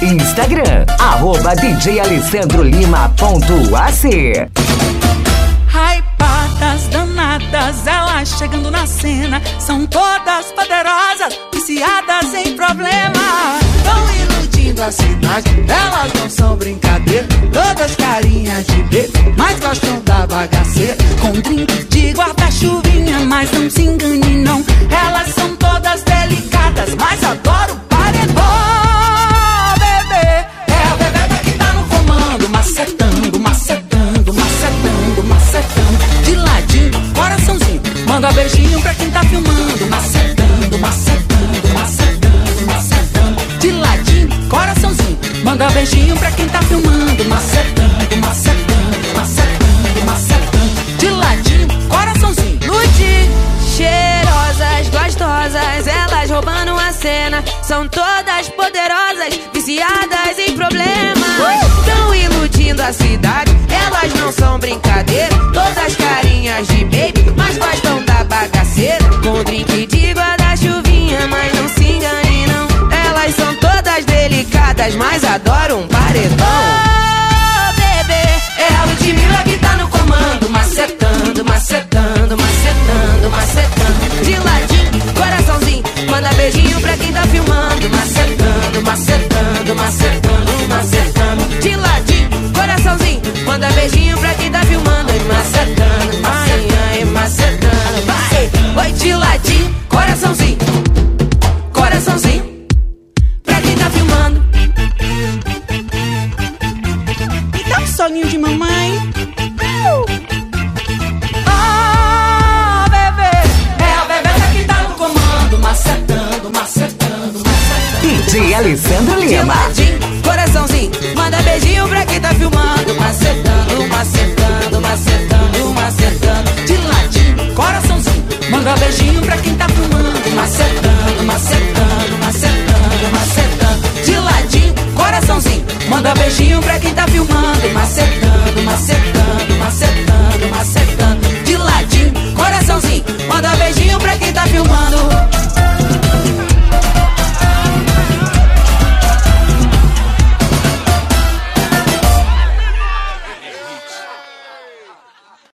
Instagram, @djalessandrolima.ac. Hypadas, danadas, elas chegando na cena. São todas poderosas, viciadas em problema. Tão iludindo a cidade, elas não são brincadeira. Todas carinhas de bebê, mas gostam da bagaceira. Com drink de guarda-chuvinha, mas não se engane não. Elas são todas delicadas, mas adoro o paredão. Bebê, é a bebê que tá no comando. Macetando, macetando, macetando, macetando. De ladinho, coraçãozinho, manda beijinho pra quem tá filmando. Macetando, macetando, macetando, macetando. De ladinho, coraçãozinho, manda beijinho pra quem tá filmando. Macetando, macetando, macetando, macetando. De ladinho, coraçãozinho. Ludi, cheirosas, gostosas, elas roubando a cena. São todas poderosas, viciadas em problemas. Tão iludindo a cidade, elas não são brincadeira. Todas carinhas de baby, mas gostam da bagaceira. Com drink de guarda-chuvinha, mas não se engane não. Elas são todas delicadas, mas adoram um paredão. Oh, bebê, é a Ludmilla que tá no comando. Macetando, macetando, macetando, macetando. De ladinho, coraçãozinho, manda beijinho pra quem tá filmando. Macetando, macetando, macetando, macetando. De ladinho, coraçãozinho, manda beijinho pra quem tá filmando. Macetando, ai, ai, macetando. Vai, oi, de ladinho, coraçãozinho, coraçãozinho, pra quem tá filmando. E dá um soninho de mamãe. Macetando, macetando, macetando. DJ Alessandro De Lima. ladinho, coraçãozinho, manda beijinho pra quem tá filmando. Macetando, macetando, macetando, macetando. De ladinho, Coraçãozinho, manda beijinho pra quem tá filmando. Macetando, macetando, macetando, macetando. de ladinho, coraçãozinho, Manda beijinho pra quem tá filmando. Macetando, macetando.